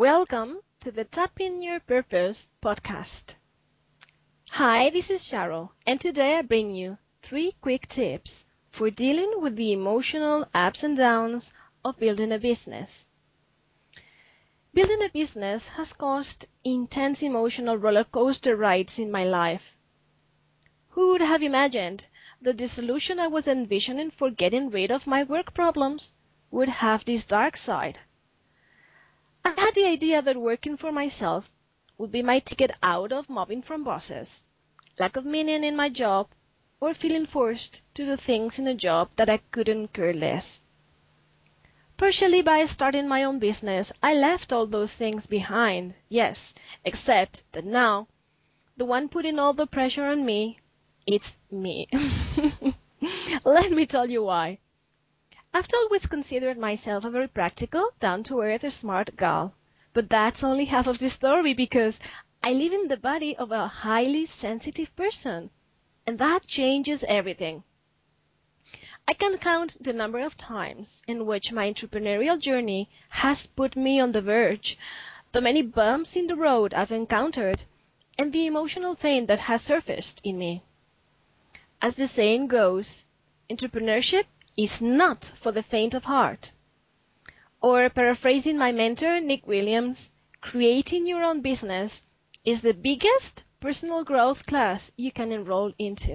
Welcome to the Tap in Your Purpose podcast. Hi, this is Cheryl, and today I bring you 3 quick tips for dealing with the emotional ups and downs of building a business. Building a business has caused intense emotional roller coaster rides in my life. Who would have imagined that the solution I was envisioning for getting rid of my work problems would have this dark side? I had the idea that working for myself would be my ticket out of mobbing from bosses, lack of meaning in my job, or feeling forced to do things in a job that I couldn't care less. Partially by starting my own business, I left all those things behind, yes, except that now, the one putting all the pressure on me, it's me. Let me tell you why. I've always considered myself a very practical, down-to-earth, smart gal. But that's only half of the story because I live in the body of a highly sensitive person. And that changes everything. I can count the number of times in which my entrepreneurial journey has put me on the verge, the many bumps in the road I've encountered, and the emotional pain that has surfaced in me. As the saying goes, entrepreneurship is not for the faint of heart. Or paraphrasing my mentor, Nick Williams, creating your own business is the biggest personal growth class you can enroll into.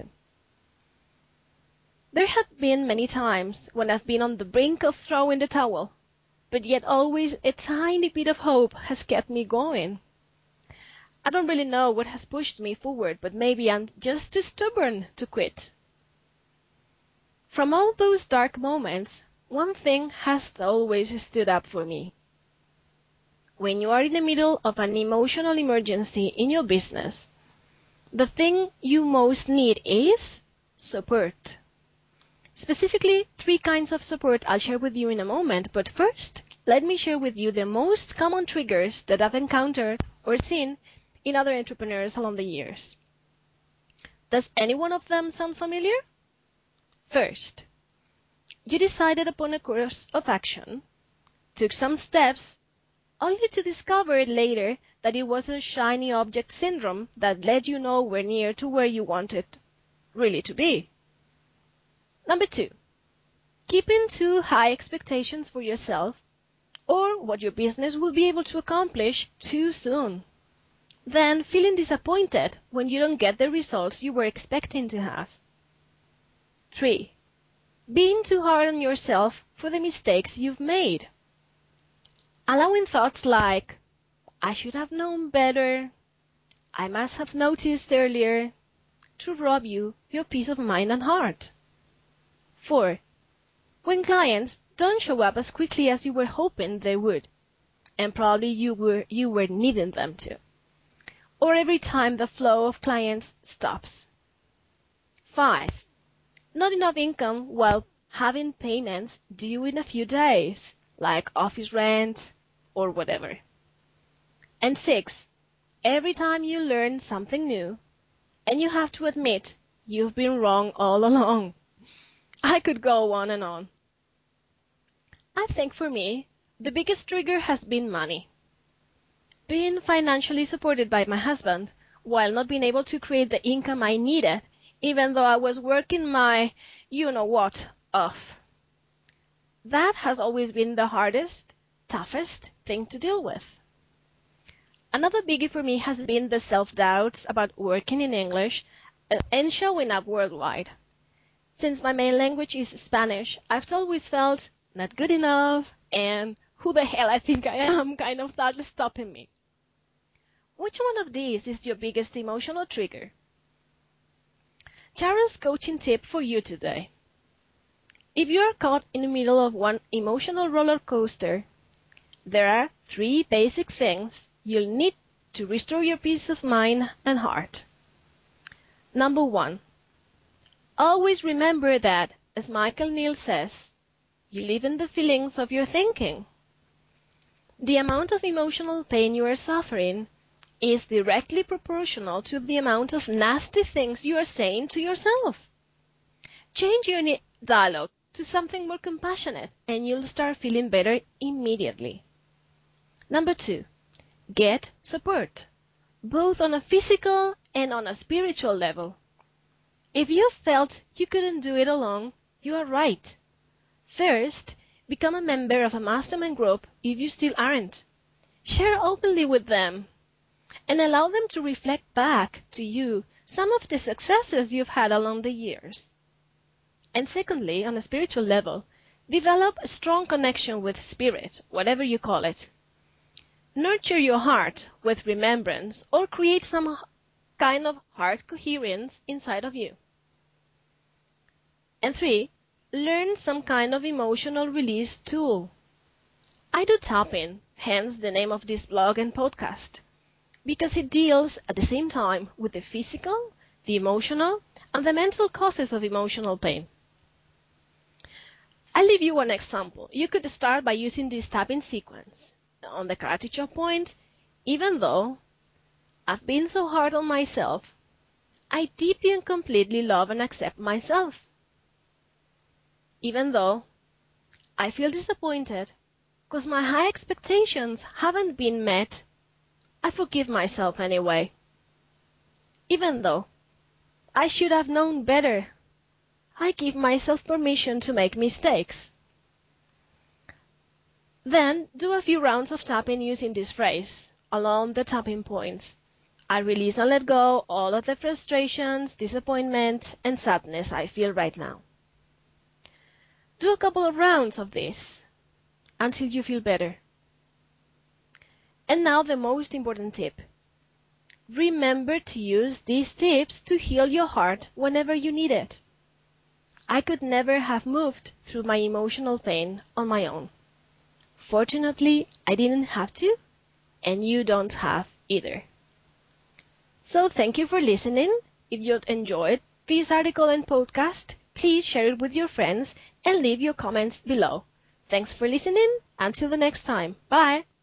There have been many times when I've been on the brink of throwing the towel, but yet always a tiny bit of hope has kept me going. I don't really know what has pushed me forward, but maybe I'm just too stubborn to quit. From all those dark moments, one thing has always stood up for me. When you are in the middle of an emotional emergency in your business, the thing you most need is support. Specifically, 3 kinds of support I'll share with you in a moment, but first, let me share with you the most common triggers that I've encountered or seen in other entrepreneurs along the years. Does any one of them sound familiar? First, you decided upon a course of action, took some steps, only to discover later that it was a shiny object syndrome that led you nowhere near to where you wanted really to be. Number 2, keeping too high expectations for yourself or what your business will be able to accomplish too soon. Then feeling disappointed when you don't get the results you were expecting to have. 3, being too hard on yourself for the mistakes you've made. Allowing thoughts like, I should have known better, I must have noticed earlier, to rob you your peace of mind and heart. 4, when clients don't show up as quickly as you were hoping they would, and probably you were needing them to. Or every time the flow of clients stops. 5, not enough income while having payments due in a few days, like office rent or whatever. And 6, every time you learn something new and you have to admit you've been wrong all along. I could go on and on. I think for me, the biggest trigger has been money. Being financially supported by my husband while not being able to create the income I needed, even though I was working my you-know-what off. That has always been the hardest, toughest thing to deal with. Another biggie for me has been the self-doubts about working in English and showing up worldwide. Since my main language is Spanish, I've always felt not good enough and who the hell I think I am kind of thought stopping me. Which one of these is your biggest emotional trigger? Charles' coaching tip for you today. If you are caught in the middle of one emotional roller coaster, there are 3 basic things you'll need to restore your peace of mind and heart. Number 1, always remember that, as Michael Neal says, you live in the feelings of your thinking. The amount of emotional pain you are suffering is directly proportional to the amount of nasty things you are saying to yourself. Change your dialogue to something more compassionate and you'll start feeling better immediately. Number 2, Get support, both on a physical and on a spiritual level. If you felt you couldn't do it alone, you are right. First, become a member of a mastermind group if you still aren't. Share openly with them and allow them to reflect back to you some of the successes you've had along the years. And secondly, on a spiritual level, develop a strong connection with spirit, whatever you call it. Nurture your heart with remembrance or create some kind of heart coherence inside of you. And 3, learn some kind of emotional release tool. I do tapping, hence the name of this blog and podcast, because it deals at the same time with the physical, the emotional, and the mental causes of emotional pain. I'll leave you one example. You could start by using this tapping sequence. On the Karate Chop point, even though I've been so hard on myself, I deeply and completely love and accept myself. Even though I feel disappointed because my high expectations haven't been met, I forgive myself anyway. Even though I should have known better, I give myself permission to make mistakes. Then do a few rounds of tapping using this phrase along the tapping points. I release and let go all of the frustrations, disappointment, and sadness I feel right now. Do a couple of rounds of this until you feel better. And now the most important tip. Remember to use these tips to heal your heart whenever you need it. I could never have moved through my emotional pain on my own. Fortunately, I didn't have to, and you don't have either. So thank you for listening. If you enjoyed this article and podcast, please share it with your friends and leave your comments below. Thanks for listening. Until the next time. Bye.